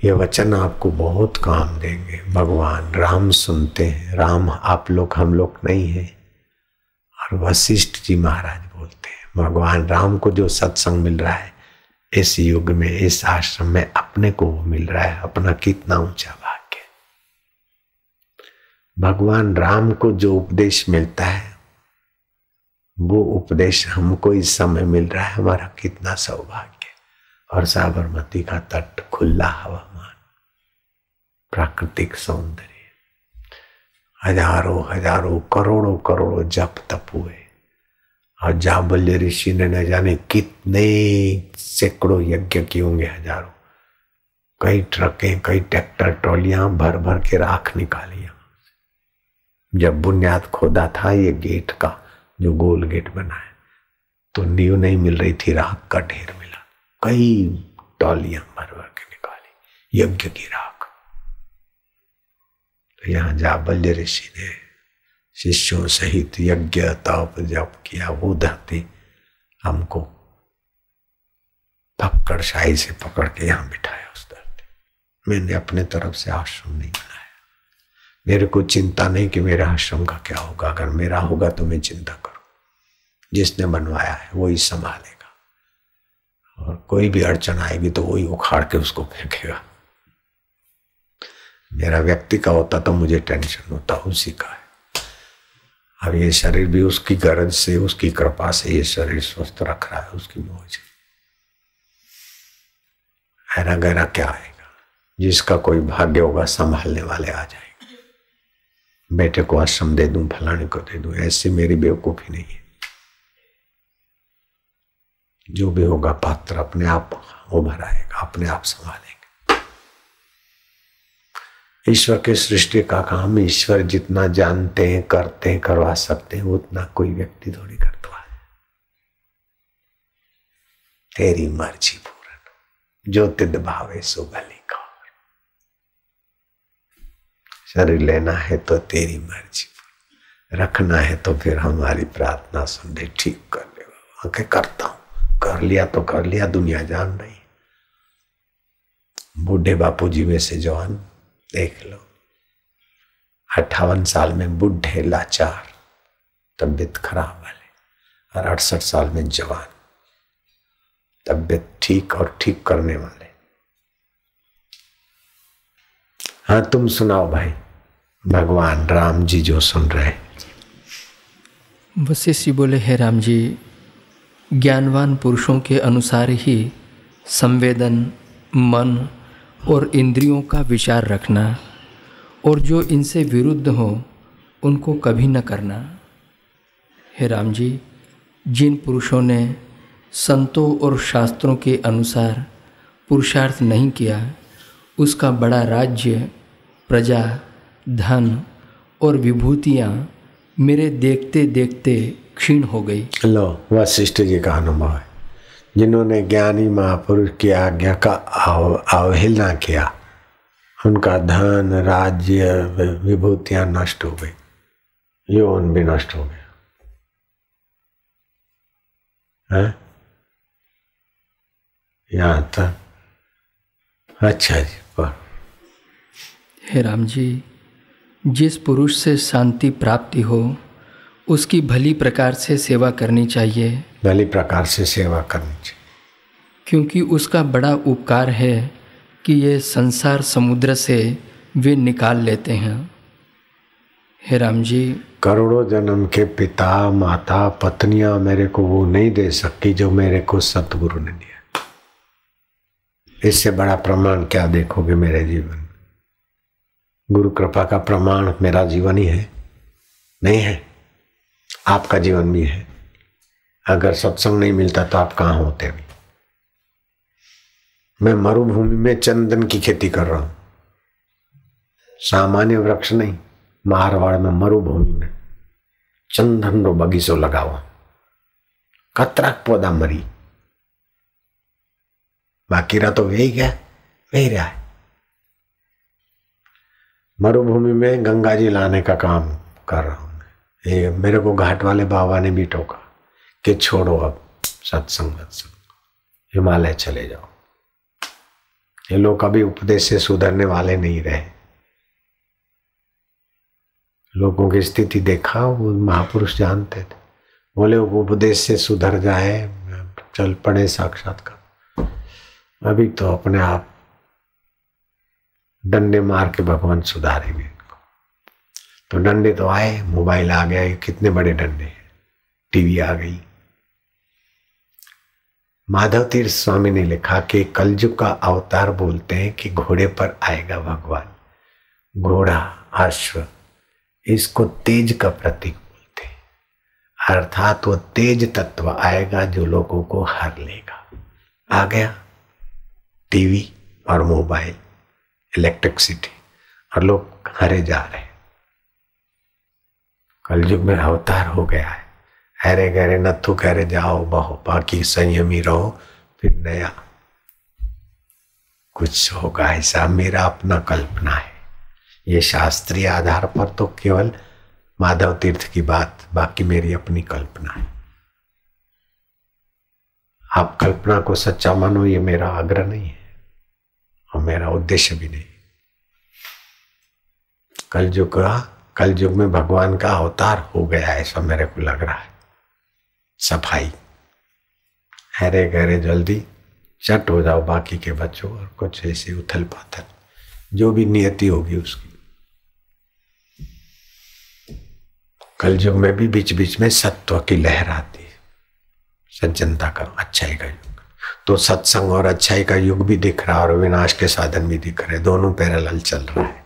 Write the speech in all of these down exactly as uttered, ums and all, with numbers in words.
ये वचन आपको बहुत काम देंगे। भगवान राम सुनते हैं, राम आप लोग हम लोग नहीं है। और वशिष्ठ जी महाराज बोलते हैं भगवान राम को जो सत्संग मिल रहा है इस युग में, इस आश्रम में, अपने को वो मिल रहा है, अपना कितना ऊंचा भाग्य। भगवान राम को जो उपदेश मिलता है वो उपदेश हमको इस समय मिल रहा है, हमारा कितना सौभाग्य। और साबरमती का तट, खुला हवामान, प्राकृतिक सौंदर्य, हजारों हजारों करोड़ों करोड़ों जप तप हुए। और जाबल्य ऋषि ने न जाने कितने सैकड़ों यज्ञ किए होंगे, हजारों, कई ट्रकें, कई ट्रैक्टर ट्रॉलियां भर भर के राख निकाली। जब बुनियाद खोदा था ये गेट का, जो गोल गेट बना है, तो नींव नहीं मिल रही थी, राख का ढेर मिला, कई टॉलियां भर भर के निकाली यज्ञ की राख। तो यहाँ जाबल्य ऋषि ने शिष्यों सहित यज्ञ तप जप किया। वो धरती हमको पकड़शाही से पकड़ के यहाँ बिठाया उस धरती। मैंने अपने तरफ से आश्रम नहीं बनाया। मेरे को चिंता नहीं कि मेरे आश्रम का क्या होगा। अगर मेरा होगा तो मैं चिंता करूं। जिसने बनवाया है वही संभालेगा, और कोई भी अड़चन आएगी तो वही उखाड़ के उसको फेंकेगा। मेरा व्यक्ति का होता तो मुझे टेंशन होता, उसी का है। अब ये शरीर भी उसकी गरज से, उसकी कृपा से ये शरीर स्वस्थ रख रहा है, उसकी मौज। हैरा गहरा क्या आएगा? जिसका कोई भाग्य होगा संभालने वाले आ जाएंगे। बेटे को आश्रम दे दूं, फलाने को दे दूं, ऐसी मेरी बेवकूफी नहीं है। जो भी होगा पात्र अपने आप उभर आएगा, अपने आप संभालेंगे। ईश्वर के सृष्टि का काम ईश्वर जितना जानते हैं, करते हैं, करवा सकते हैं, उतना कोई व्यक्ति थोड़ी करता है। तेरी मर्जी पूर्ण, जो तिद भावे सो भली कर। शरीर लेना है तो तेरी मर्जी पूर्ण, रखना है तो फिर हमारी प्रार्थना सुन दे, ठीक कर ले। आंखें करता हूं, कर लिया तो कर लिया, दुनिया जान रही। बूढ़े बापू जी में से जवान देख लो, अट्ठावन साल में बूढ़े लाचार, तबियत खराब वाले, और अड़सठ साल में जवान, तबियत ठीक और ठीक करने वाले। हाँ तुम सुनाओ भाई, भगवान राम जी जो सुन रहे। वशिष्ठ जी बोले, हे राम जी, ज्ञानवान पुरुषों के अनुसार ही संवेदन, मन और इंद्रियों का विचार रखना, और जो इनसे विरुद्ध हो उनको कभी न करना। हे राम जी, जिन पुरुषों ने संतों और शास्त्रों के अनुसार पुरुषार्थ नहीं किया, उसका बड़ा राज्य, प्रजा, धन और विभूतियाँ मेरे देखते देखते क्षीण हो गई। लो, वशिष्ठ जी का अनुभव है। जिन्होंने ज्ञानी महापुरुष की आज्ञा का अवहेलना किया, उनका धन, राज्य, विभूतियां नष्ट हो गई, यौवन भी नष्ट हो गया है? यहाँ तक। अच्छा जी, पर हे राम जी, जिस पुरुष से शांति प्राप्ति हो उसकी भली प्रकार से सेवा करनी चाहिए। भली प्रकार से सेवा करनी चाहिए, क्योंकि उसका बड़ा उपकार है कि ये संसार समुद्र से वे निकाल लेते हैं। हे राम जी, करोड़ों जन्म के पिता, माता, पत्नियां मेरे को वो नहीं दे सकती जो मेरे को सतगुरु ने दिया। इससे बड़ा प्रमाण क्या देखोगे मेरे जीवन में? गुरु कृपा का प्रमाण मेरा जीवन ही है, नहीं है? आपका जीवन भी है। अगर सत्संग नहीं मिलता तो आप कहाँ होते भी? मैं मरुभूमि में चंदन की खेती कर रहा हूं, सामान्य वृक्ष नहीं, मारवाड़ में मरुभूमि में चंदन रो बगीचो लगाओ, कतराक पौधा मरी, बाकी रहा तो वही गया, वही रहा है। मरुभूमि में गंगा जी लाने का काम कर रहा हूं। ये मेरे को घाट वाले बाबा ने भी टोका कि छोड़ो अब सत्संग सत्संग, हिमालय चले जाओ। ये लोग कभी उपदेश से सुधरने वाले नहीं रहे। लोगों की स्थिति देखा, वो महापुरुष जानते थे। बोले उपदेश से सुधर जाए, चल पड़े साक्षात्कार। अभी तो अपने आप डंडे मार के भगवान सुधारेंगे इनको। तो डंडे तो आए, मोबाइल आ गया, कितने बड़े डंडे हैं, टीवी आ गई। माधव तीर्थ स्वामी ने लिखा कि कलयुग का अवतार बोलते हैं कि घोड़े पर आएगा भगवान। घोड़ा, अश्व, इसको तेज का प्रतीक बोलते हैं, अर्थात वो तेज तत्व आएगा जो लोगों को हर लेगा। आ गया टीवी और मोबाइल, इलेक्ट्रिसिटी, और लोग हरे जा रहे। कलयुग में अवतार हो गया है। हरे गहरे नथु कहरे जाओ बहो, बाकी संयमी रहो, फिर नया कुछ होगा। ऐसा मेरा अपना कल्पना है। ये शास्त्रीय आधार पर तो केवल माधव तीर्थ की बात, बाकी मेरी अपनी कल्पना है। आप कल्पना को सच्चा मानो, ये मेरा आग्रह नहीं है और मेरा उद्देश्य भी नहीं। कलयुग का कलयुग में भगवान का अवतार हो गया है, ऐसा मेरे को लग रहा है। सफाई, हरे गहरे जल्दी चट हो जाओ बाकी के बच्चों, और कुछ ऐसी उथल पाथल जो भी नियति होगी उसकी। कलयुग में भी बीच बीच में सत्व की लहर आती है, सज्जनता का, अच्छाई का युग। तो सत्संग और अच्छाई का युग भी दिख रहा है और विनाश के साधन भी दिख रहे, दोनों पैरेलल चल रहा है।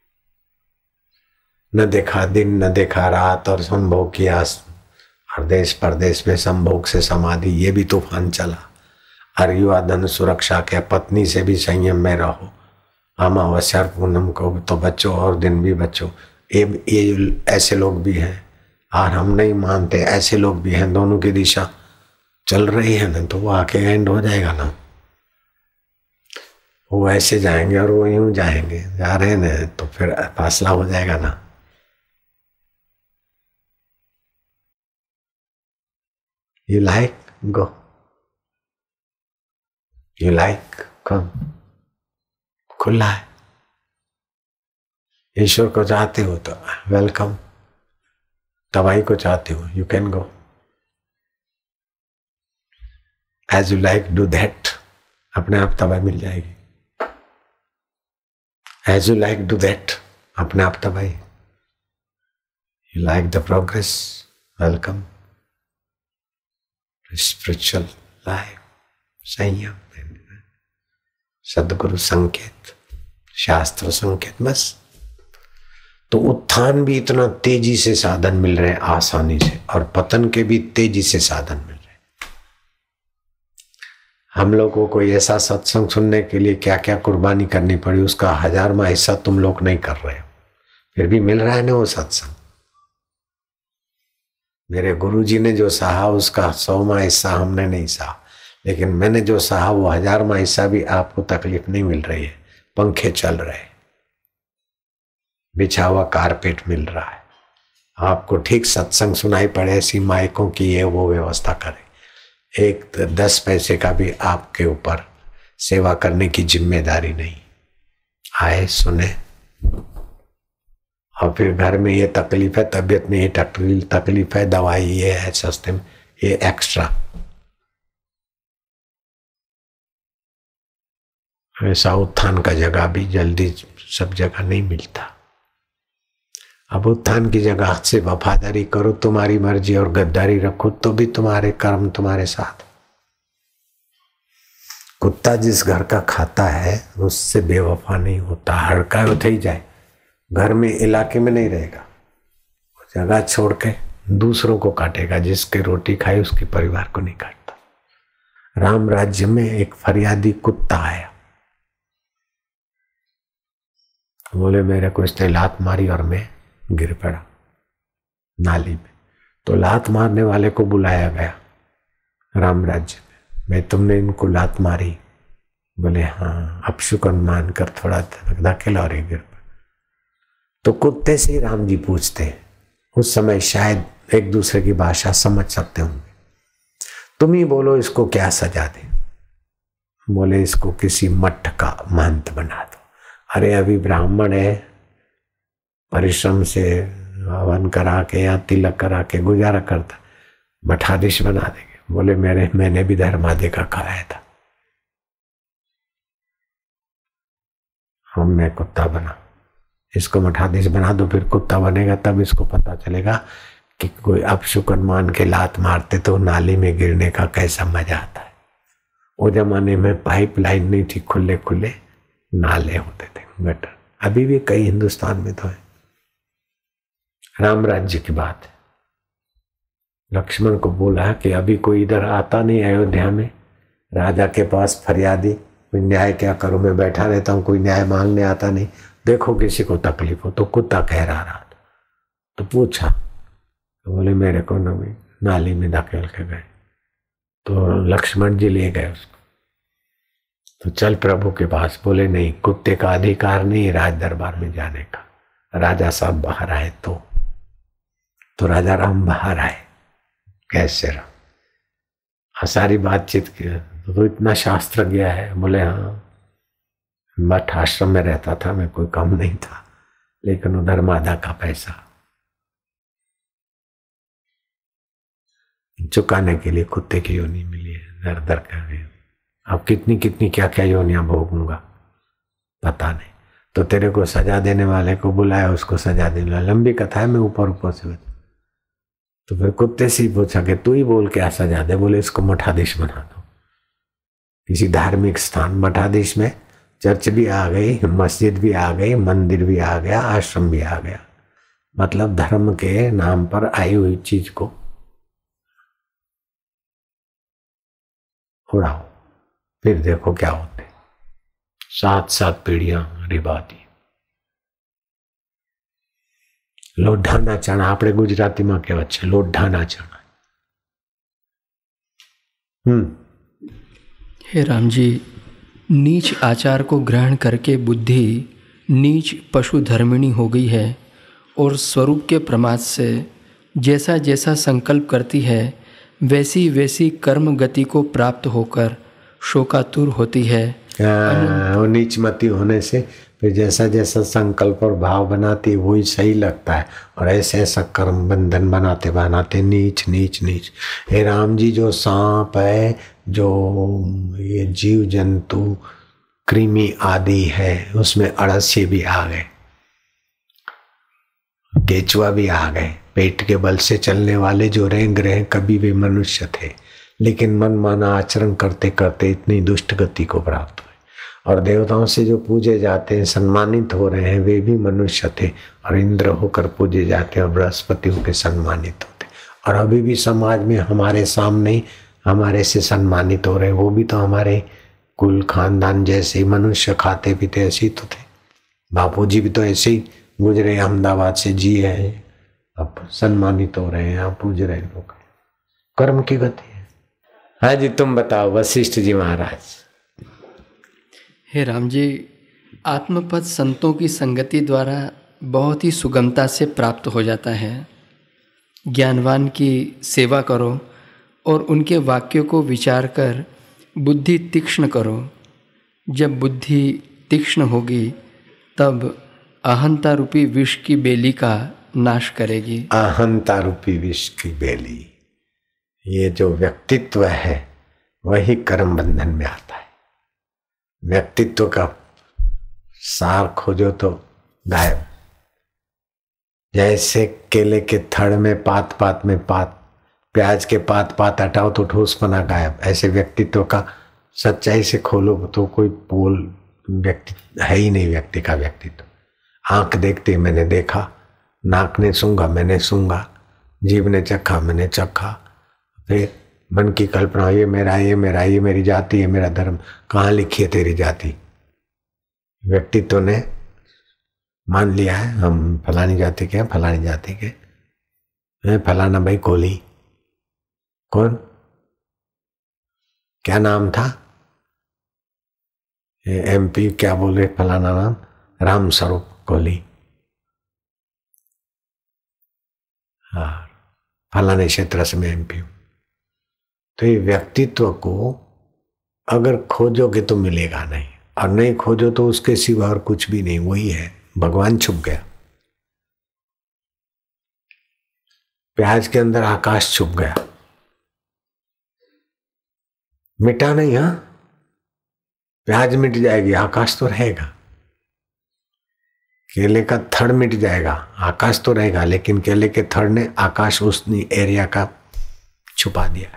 न देखा दिन न देखा रात, और संभोग किया और देश परदेश में संभोग से समाधि, ये भी तूफान चला। और युवा धन सुरक्षा के, पत्नी से भी संयम में रहो, अमावस्या पूनम को तो बच्चों और दिन भी बच्चों। ये ये ऐसे लोग भी हैं और हम नहीं मानते, ऐसे लोग भी हैं। दोनों की दिशा चल रही है ना, तो वो आके एंड हो जाएगा ना। वो ऐसे जाएंगे और वो यूं जाएंगे, जा रहे हैं ना, तो फिर फासला हो जाएगा ना। You like? Go. You like? Come. खुला है। ईश्वर को चाहते हो तो वेलकम, तबाही को चाहते हो you can go. As you like do that, अपने आप तबाही मिल जाएगी। As you like do that, अपने आप तबाही। You like the progress, welcome. Spiritual life, संयम, सदगुरु संकेत, शास्त्र संकेत, बस। तो उत्थान भी इतना तेजी से साधन मिल रहे हैं आसानी से, और पतन के भी तेजी से साधन मिल रहे हैं। हम लोगों को ऐसा सत्संग सुनने के लिए क्या क्या कुर्बानी करनी पड़ी, उसका हजारवां हिस्सा तुम लोग नहीं कर रहे हो, फिर भी मिल रहा है ना वो सत्संग। मेरे गुरुजी ने जो सहा उसका सौवां हिस्सा हमने नहीं सहा, लेकिन मैंने जो सहा वो हजारवां हिस्सा भी आपको तकलीफ नहीं मिल रही है। पंखे चल रहे, बिछा हुआ कारपेट मिल रहा है, आपको ठीक सत्संग सुनाई पड़े, ऐसी माइकों की ये वो व्यवस्था करें। एक दस पैसे का भी आपके ऊपर सेवा करने की जिम्मेदारी नहीं। आए, सुने, और फिर घर में ये तकलीफ है, तबीयत में ये तकलीफ है, दवाई ये है सस्ते में, ये एक्स्ट्रा। ऐसा उत्थान का जगह भी जल्दी सब जगह नहीं मिलता। अब उत्थान की जगह से वफादारी करो, तुम्हारी मर्जी, और गद्दारी रखो तो भी तुम्हारे कर्म तुम्हारे साथ। कुत्ता जिस घर का खाता है उससे बेवफा नहीं होता, हड़का उठ ही जाए, घर में इलाके में नहीं रहेगा, जगह छोड़ के दूसरों को काटेगा। जिसके रोटी खाई उसके परिवार को नहीं काटता। राम राज्य में एक फरियादी कुत्ता आया, बोले मेरे को इसने लात मारी और मैं गिर पड़ा नाली में। तो लात मारने वाले को बुलाया गया राम राज्य में, मैं तुमने इनको लात मारी? बोले हाँ। अपशुकन मानकर थोड़ा धकेला और गिर पड़ा। तो कुत्ते से राम जी पूछते हैं, उस समय शायद एक दूसरे की भाषा समझ सकते होंगे, तुम ही बोलो इसको क्या सजा दे। बोले इसको किसी मठ का महंत बना दो। अरे अभी ब्राह्मण है, परिश्रम से हवन करा के या तिलक करा के गुजारा करता, मठाधीश बना देंगे। बोले मेरे मैंने भी धर्मादे का खाया था, हम मैं कुत्ता बना, इसको मठाधीश बना दो, फिर कुत्ता बनेगा तब इसको पता चलेगा कि कोई अपशुकन मान के लात मारते तो नाली में गिरने का कैसा मजा आता है। वो जमाने में पाइप लाइन नहीं थी, खुले खुले नाले होते थे, गटर। अभी भी कई हिंदुस्तान में तो है। राम राज्य की बात है। लक्ष्मण को बोला कि अभी कोई इधर आता नहीं अयोध्या में, राजा के पास फरियादी, न्याय क्या करूं, मैं बैठा रहता हूं, कोई न्याय मांगने आता नहीं, देखो किसी को तकलीफ हो। तो कुत्ता कह रहा था, तो पूछा, तो बोले मेरे को न नाली में धकेल के गए। तो लक्ष्मण जी ले गए उसको। तो चल प्रभु के पास। बोले नहीं, कुत्ते का अधिकार नहीं राज दरबार में जाने का, राजा साहब बाहर आए तो तो राजा राम बाहर आए, कैसे राम? हाँ, सारी बातचीत की। तो इतना शास्त्र गया है? बोले हाँ, मठ आश्रम में रहता था मैं, कोई कम नहीं था, लेकिन उधर मादा का पैसा चुकाने के लिए कुत्ते की योनि मिली है, दर दर कर गए। अब कितनी कितनी क्या क्या योनियां भोगूंगा पता नहीं। तो तेरे को सजा देने वाले को बुलाया, उसको सजा देने वाला। लंबी कथा है, मैं ऊपर ऊपर से बता। तो फिर कुत्ते से ही पूछा कि तू ही बोल क्या सजा दे। बोले इसको मठाधीश बना दो, किसी धार्मिक स्थान। मठाधीश में चर्च भी आ गई, मस्जिद भी आ गई, मंदिर भी आ गया, आश्रम भी आ गया। मतलब धर्म के नाम पर आई हुई चीज को उड़ाओ, फिर देखो क्या होते। सात सात पीढ़ियां रिबाती। लोढ़ाना चना, આપણે ગુજરાતીમાં કહેવત છે, લોઢાના ચણા। हम्म हे राम जी, नीच आचार को ग्रहण करके बुद्धि नीच पशु धर्मिणी हो गई है और स्वरूप के प्रमाद से जैसा जैसा संकल्प करती है वैसी वैसी कर्म गति को प्राप्त होकर शोकातुर होती है। वो नीचमती होने से फिर जैसा जैसा संकल्प और भाव बनाती है वही सही लगता है, और ऐसे ऐसा कर्म बंधन बनाते बनाते नीच नीच नीच। हे राम जी, जो सांप है, जो ये जीव जंतु कृमि आदि है, उसमें अड़स्य भी आ गए, केचुआ भी आ गए। पेट के बल से चलने वाले जो रेंग रहे कभी भी मनुष्य थे, लेकिन मन माना आचरण करते करते इतनी दुष्ट गति को प्राप्त हुए। और देवताओं से जो पूजे जाते हैं, सम्मानित हो रहे हैं, वे भी मनुष्य थे, और इंद्र होकर पूजे जाते हैं और बृहस्पति होकर सम्मानित होते। और अभी भी समाज में हमारे सामने हमारे से सम्मानित हो रहे हैं, वो भी तो हमारे कुल खानदान जैसे मनुष्य, खाते पीते ऐसे ही तो थे। बापू जी भी तो ऐसे ही गुजरे, अहमदाबाद से जी है, अब सम्मानित हो रहे हैं, आप पूज रहे लोग। कर्म की गति है। हाँ जी, तुम बताओ वशिष्ठ जी महाराज। हे राम जी, आत्मपद संतों की संगति द्वारा बहुत ही सुगमता से प्राप्त हो जाता है। ज्ञानवान की सेवा करो और उनके वाक्यों को विचार कर बुद्धि तीक्ष्ण करो। जब बुद्धि तीक्ष्ण होगी तब अहंता रूपी विष की बेली का नाश करेगी। अहंता रूपी विष की बेली, ये जो व्यक्तित्व है वही कर्म बंधन में आता है। व्यक्तित्व का सार खोजो तो गायब। जैसे केले के थड़ में पात पात में पात, प्याज के पात पात हटाओ तो ठोसपना गायब। ऐसे व्यक्तित्व का सच्चाई से खोलो तो कोई पोल व्यक्ति है ही नहीं। व्यक्ति का व्यक्तित्व, आंख देखते मैंने देखा, नाक ने सूंघा मैंने सूंघा, जीभ ने चखा मैंने चखा, फिर मन की कल्पना, ये मेरा ये मेरा ये मेरी जाति ये मेरा धर्म। कहाँ लिखी है तेरी जाति? व्यक्तित्व ने मान लिया है हम फलानी जाति के हैं, फलानी जाति के हैं, फलाना भाई कोहली। कौन? क्या नाम था? एमपी क्या बोले फलाना नाम, राम स्वरूप कोहली। हाँ, फलाने क्षेत्र से मैं एमपी हूं। तो ये व्यक्तित्व को अगर खोजोगे तो मिलेगा नहीं, और नहीं खोजो तो उसके सिवा और कुछ भी नहीं, वही है, भगवान छुप गया। प्याज के अंदर आकाश छुप गया, मिटा नहीं। हाँ, प्याज मिट जाएगी, आकाश तो रहेगा। केले का थड़ मिट जाएगा, आकाश तो रहेगा, लेकिन केले के थड़ ने आकाश उस एरिया का छुपा दिया।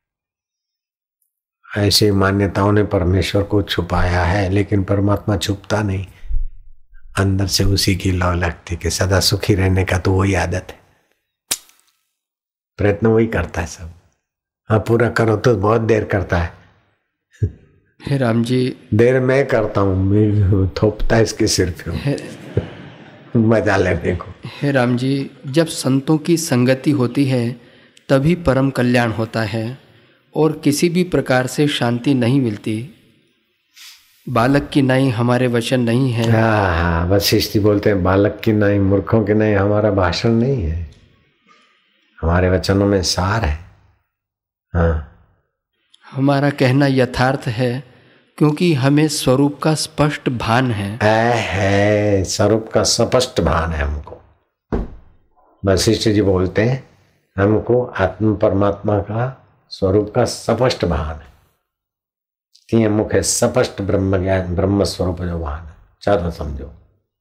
ऐसे मान्यताओं ने परमेश्वर को छुपाया है, लेकिन परमात्मा छुपता नहीं, अंदर से उसी की लौ लगती कि सदा सुखी रहने का तो वही आदत है, प्रयत्न वही करता है सब। हाँ, पूरा करो तो बहुत देर करता है। हे राम जी, देर मैं करता हूँ, मैं थोपता है इसके सिर पे मजा लेने को। हे राम जी, जब संतों की संगति होती है तभी परम कल्याण होता है और किसी भी प्रकार से शांति नहीं मिलती। बालक की नाई हमारे वचन नहीं है। हाँ हाँ, वशिष्ठ जी बोलते हैं बालक की नाई, मूर्खों की नाई हमारा भाषण नहीं है, हमारे वचनों में सार है। हाँ, हमारा कहना यथार्थ है क्योंकि हमें स्वरूप का स्पष्ट भान है। है, है स्वरूप का स्पष्ट भान है हमको। वशिष्ठ जी बोलते हैं हमको आत्म परमात्मा का स्वरूप का स्पष्ट भान है। तीन मुख है, स्पष्ट ब्रह्म ज्ञान, ब्रह्म स्वरूप जो भान है, चारों समझो।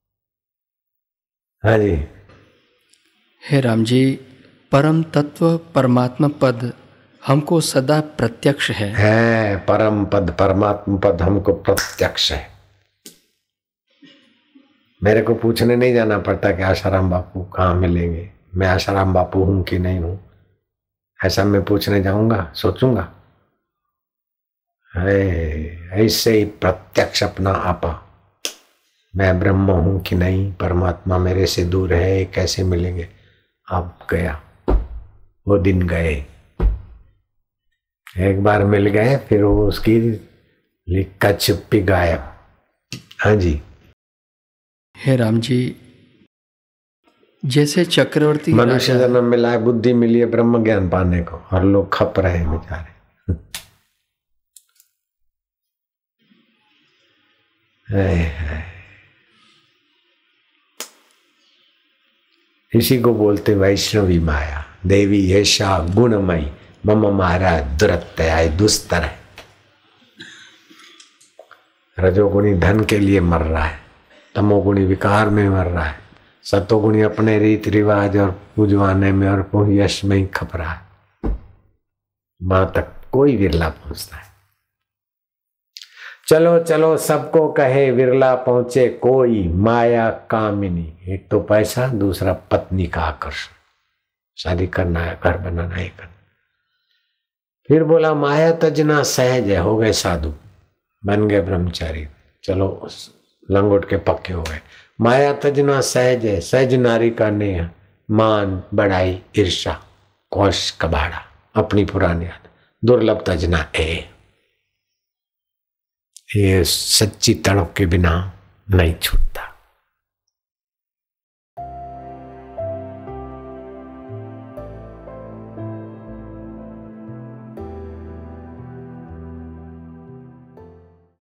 हाँ जी। हे राम जी, परम तत्व परमात्मा पद हमको सदा प्रत्यक्ष है। है, परम पद परमात्मा पद हमको प्रत्यक्ष है। मेरे को पूछने नहीं जाना पड़ता कि आशाराम बापू कहाँ मिलेंगे, मैं आशाराम बापू हूं कि नहीं हूं, ऐसा मैं पूछने जाऊंगा, सोचूंगा? ऐसे ही प्रत्यक्ष अपना आपा, मैं ब्रह्म हूं कि नहीं, परमात्मा मेरे से दूर है, कैसे मिलेंगे? अब गया, वो दिन गए, एक बार मिल गए, फिर वो उसकी लिक्का छिप्पी गायब। हाँ जी। हे राम जी, जैसे चक्रवर्ती मनुष्य जन्म मिला है, बुद्धि मिली है ब्रह्म ज्ञान पाने को, और लोग खप रहे हैं बेचारे। इसी को बोलते वैष्णवी माया। देवी ऐशा गुणमयी मम मारा दुरत्याय दुस्तर है। रजोगुणी धन के लिए मर रहा है, तमोगुणी विकार में मर रहा है, सतोगुणी अपने रीति रिवाज और पूजवाने में और यश में ही खप रहा है। मां तक कोई विरला पहुंचता है। चलो चलो सबको कहे विरला पहुंचे कोई, माया कामिनी। एक तो पैसा, दूसरा पत्नी का आकर्षण, शादी करना है, घर बनाना है करना। फिर बोला माया तजना सहज है, हो गए साधु, बन गए ब्रह्मचारी, चलो लंगोट के पक्के हो गए। माया तजना सहज है, सहज नारी का नेह, मान बढ़ाई ईर्षा कौश कबाड़ा, अपनी पुरानी आदत, दुर्लभ तजना ए। ये सच्ची तड़प के बिना नहीं छूटता।